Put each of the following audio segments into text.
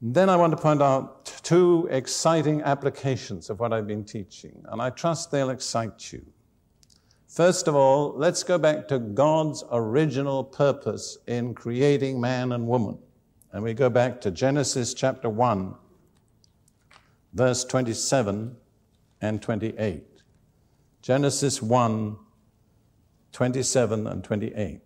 Then I want to point out two exciting applications of what I've been teaching, and I trust they'll excite you. First of all, let's go back to God's original purpose in creating man and woman. And we go back to Genesis chapter 1, verse 27 and 28. Genesis 1, 27 and 28.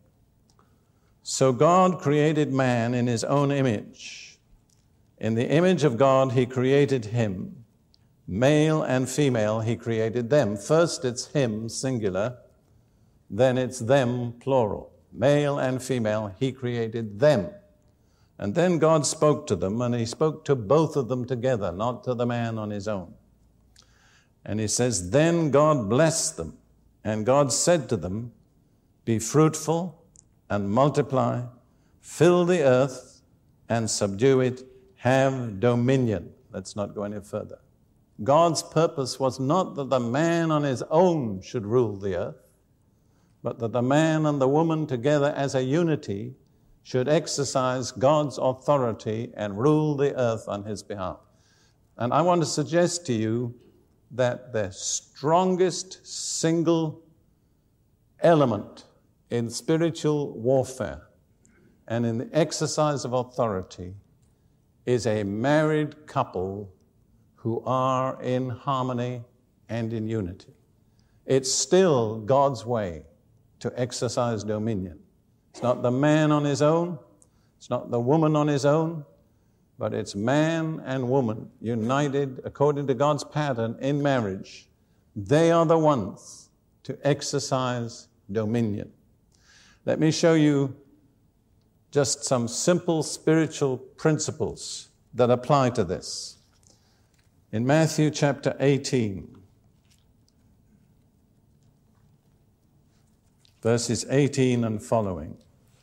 So God created man in his own image. In the image of God he created him. Male and female he created them. First it's him, singular. Then it's them, plural. Male and female he created them. And then God spoke to them, and he spoke to both of them together, not to the man on his own. And he says, then God blessed them, and God said to them, be fruitful and multiply, fill the earth and subdue it, have dominion. Let's not go any further. God's purpose was not that the man on his own should rule the earth, but that the man and the woman together as a unity should exercise God's authority and rule the earth on his behalf. And I want to suggest to you that the strongest single element in spiritual warfare and in the exercise of authority is a married couple who are in harmony and in unity. It's still God's way to exercise dominion. It's not the man on his own, it's not the woman on his own, but it's man and woman united according to God's pattern in marriage. They are the ones to exercise dominion. Let me show you just some simple spiritual principles that apply to this. In Matthew chapter 18, verses 18 and following,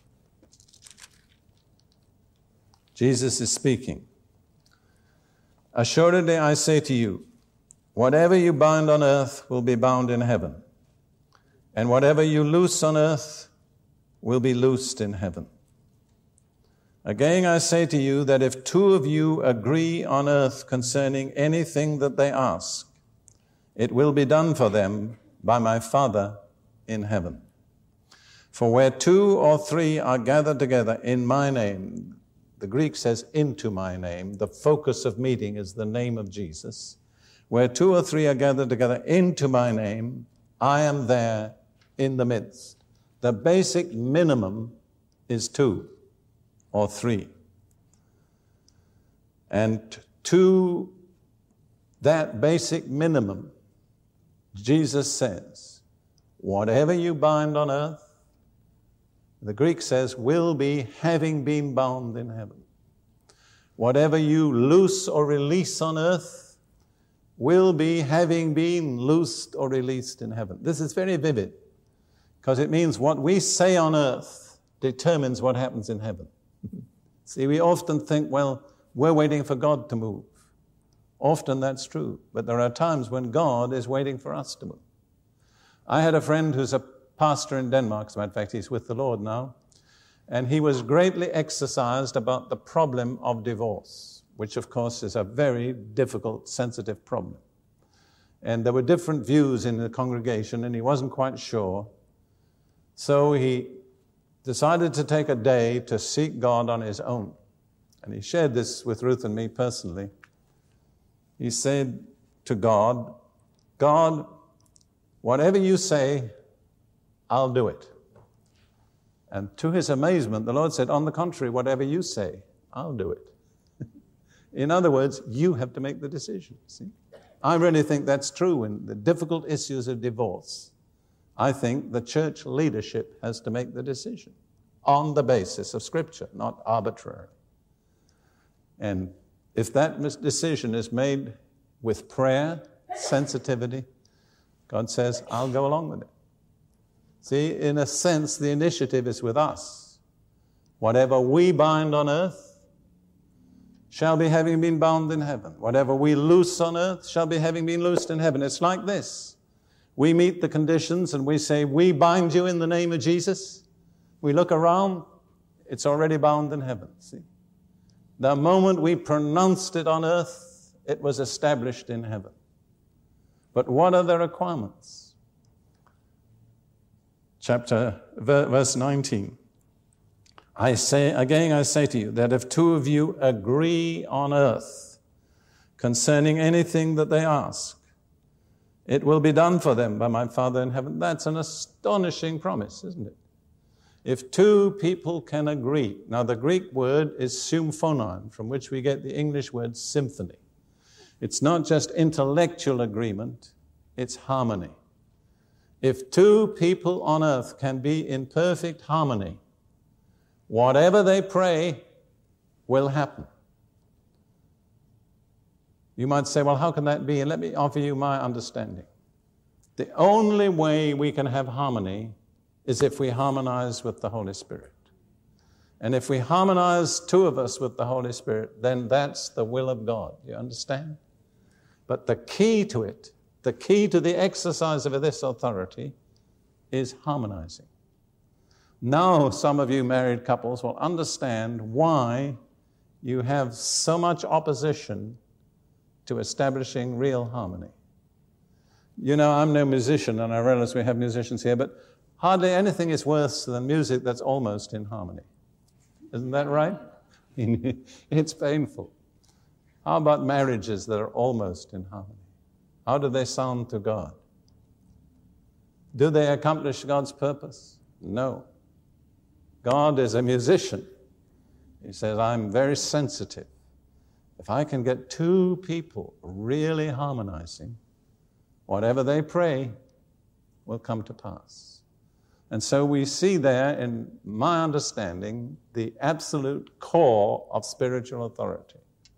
Jesus is speaking. Assuredly I say to you, whatever you bind on earth will be bound in heaven, and whatever you loose on earth will be loosed in heaven. Again I say to you that if two of you agree on earth concerning anything that they ask, it will be done for them by my Father in heaven. For where two or three are gathered together in my name, the Greek says into my name, the focus of meeting is the name of Jesus. Where two or three are gathered together into my name, I am there in the midst. The basic minimum is two or three. And to that basic minimum, Jesus says, whatever you bind on earth, the Greek says, will be having been bound in heaven. Whatever you loose or release on earth will be having been loosed or released in heaven. This is very vivid because it means what we say on earth determines what happens in heaven. See, we often think, well, we're waiting for God to move. Often that's true, but there are times when God is waiting for us to move. I had a friend who's a pastor in Denmark, as a matter of fact, he's with the Lord now, and he was greatly exercised about the problem of divorce, which of course is a very difficult, sensitive problem. And there were different views in the congregation, and he wasn't quite sure. So he decided to take a day to seek God on his own. And he shared this with Ruth and me personally. He said to God, God, whatever you say, I'll do it. And to his amazement, the Lord said, on the contrary, whatever you say, I'll do it. In other words, you have to make the decision, see? I really think that's true in the difficult issues of divorce. I think the church leadership has to make the decision on the basis of Scripture, not arbitrary. And if that decision is made with prayer, sensitivity, God says, I'll go along with it. See, in a sense, the initiative is with us. Whatever we bind on earth shall be having been bound in heaven. Whatever we loose on earth shall be having been loosed in heaven. It's like this. We meet the conditions and we say, we bind you in the name of Jesus. We look around, it's already bound in heaven, see? The moment we pronounced it on earth, it was established in heaven. But what are the requirements? Verse 19. I say to you that if two of you agree on earth concerning anything that they ask, it will be done for them by my Father in heaven. That's an astonishing promise, isn't it? If two people can agree. Now, the Greek word is symphonon, from which we get the English word symphony. It's not just intellectual agreement, it's harmony. If two people on earth can be in perfect harmony, whatever they pray will happen. You might say, well, how can that be? And let me offer you my understanding. The only way we can have harmony is if we harmonize with the Holy Spirit. And if we harmonize two of us with the Holy Spirit, then that's the will of God. You understand? But the key to it, the key to the exercise of this authority is harmonizing. Now, some of you married couples will understand why you have so much opposition to establishing real harmony. You know, I'm no musician, and I realize we have musicians here, but hardly anything is worse than music that's almost in harmony. Isn't that right? It's painful. How about marriages that are almost in harmony? How do they sound to God? Do they accomplish God's purpose? No. God is a musician. He says, I'm very sensitive. If I can get two people really harmonizing, whatever they pray will come to pass. And so we see there, in my understanding, the absolute core of spiritual authority.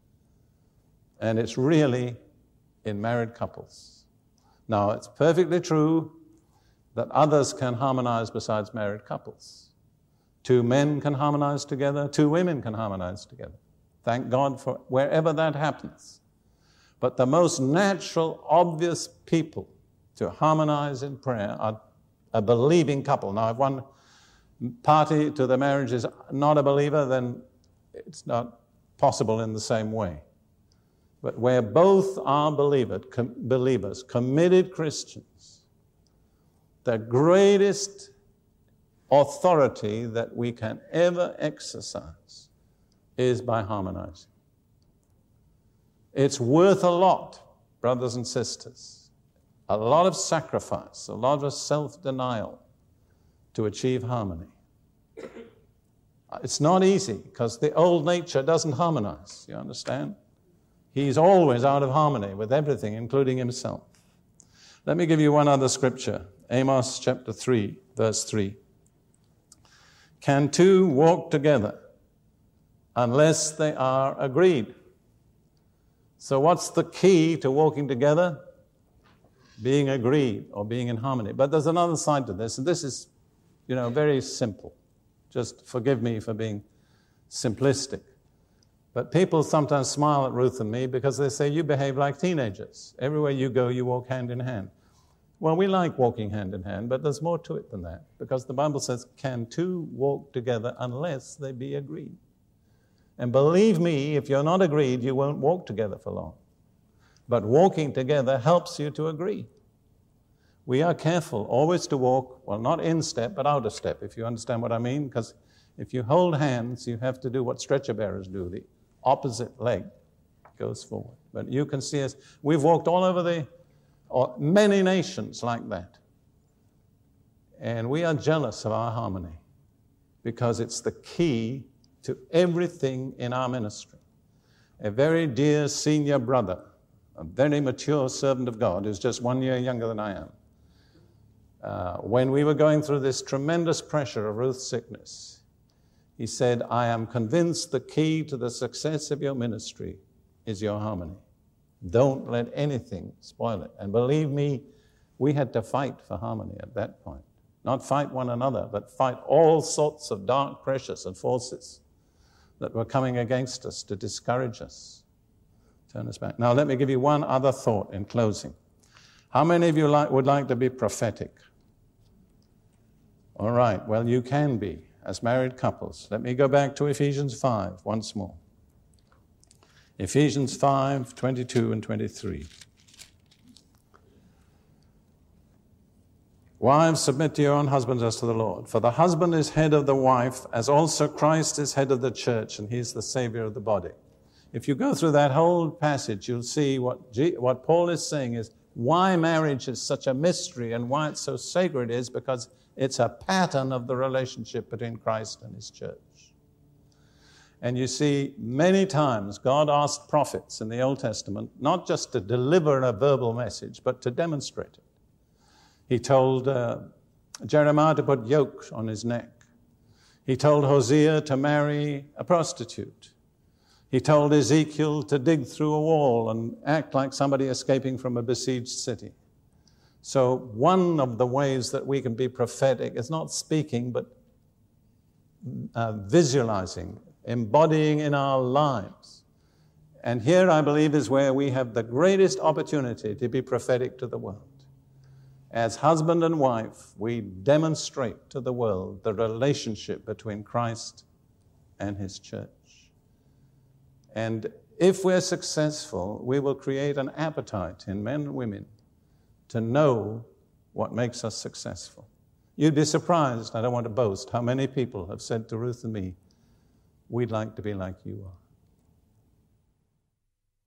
And it's really in married couples. Now, it's perfectly true that others can harmonize besides married couples. Two men can harmonize together, two women can harmonize together. Thank God for wherever that happens. But the most natural, obvious people to harmonize in prayer are a believing couple. Now, if one party to the marriage is not a believer, then it's not possible in the same way. But where both are believers, committed Christians, the greatest authority that we can ever exercise is by harmonizing. It's worth a lot, brothers and sisters, a lot of sacrifice, a lot of self-denial to achieve harmony. It's not easy because the old nature doesn't harmonize, you understand? He's always out of harmony with everything, including himself. Let me give you one other scripture, Amos chapter 3, verse 3. Can two walk together unless they are agreed? So what's the key to walking together? Being agreed or being in harmony. But there's another side to this, and this is, very simple. Just forgive me for being simplistic. But people sometimes smile at Ruth and me because they say, you behave like teenagers. Everywhere you go, you walk hand in hand. Well, we like walking hand in hand, but there's more to it than that. Because the Bible says, can two walk together unless they be agreed? And believe me, if you're not agreed, you won't walk together for long. But walking together helps you to agree. We are careful always to walk, well, not in step, but out of step, if you understand what I mean. Because if you hold hands, you have to do what stretcher bearers do. The opposite leg goes forward. But you can see us, we've walked all over many nations like that. And we are jealous of our harmony because it's the key to everything in our ministry. A very dear senior brother, a very mature servant of God, who's just 1 year younger than I am, when we were going through this tremendous pressure of Ruth's sickness, he said, I am convinced the key to the success of your ministry is your harmony. Don't let anything spoil it. And believe me, we had to fight for harmony at that point. Not fight one another, but fight all sorts of dark pressures and forces that were coming against us to discourage us, turn us back. Now, let me give you one other thought in closing. How many of you would like to be prophetic? All right, well, you can be as married couples. Let me go back to Ephesians 5 once more. Ephesians 5, 22 and 23. Wives, submit to your own husbands as to the Lord. For the husband is head of the wife, as also Christ is head of the church, and he's the Savior of the body. If you go through that whole passage, you'll see what Paul is saying is why marriage is such a mystery and why it's so sacred is because it's a pattern of the relationship between Christ and his church. And you see, many times God asked prophets in the Old Testament not just to deliver a verbal message, but to demonstrate it. He told Jeremiah to put yoke on his neck. He told Hosea to marry a prostitute. He told Ezekiel to dig through a wall and act like somebody escaping from a besieged city. So one of the ways that we can be prophetic is not speaking, but visualizing, embodying in our lives. And here, I believe, is where we have the greatest opportunity to be prophetic to the world. As husband and wife, we demonstrate to the world the relationship between Christ and his church. And if we're successful, we will create an appetite in men and women to know what makes us successful. You'd be surprised, I don't want to boast, how many people have said to Ruth and me, we'd like to be like you are.